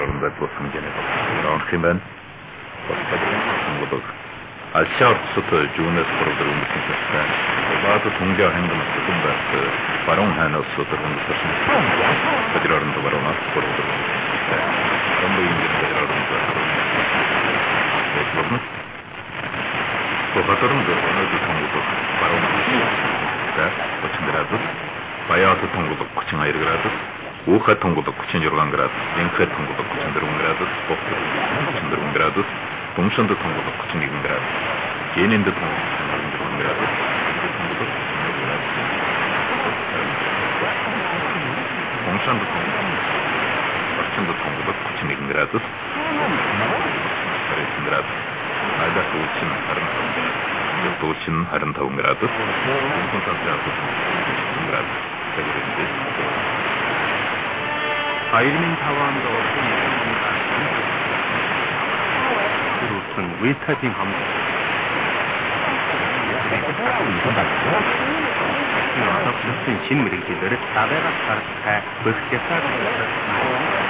орон байдал хэмжээний онох юм байна. Босдог алчаар сото жунэс програм үүсгэсэн. Баат тунгаа хэмжээний сумбат баруун ханаас сото хүндсэн. Бадрарын баруунаас програм. Томбын бадрарын програм. Бадрарын баруун да 30 градус. Баяат 통고도 32 градус. Уха 통고도 96 градус. Энхэ 통고도 94 градус. Бохто 94 градус. Тумшанд 통고도 91 градус. Генэнд 통고도 94 градус. Тумшанд 통고도 91 градус. 30 градус. Айда туучин 25 градус. 아이린 타완도 그룹은 웨이터딩 합니다. 어떻든 진물이 기들을 사배가 살아가 벗겨서